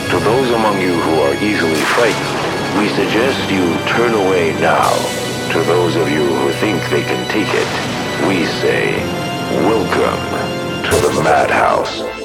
To those among you who are easily frightened, we suggest you turn away now. To those of you who think they can take it, we say, welcome to the Madhouse.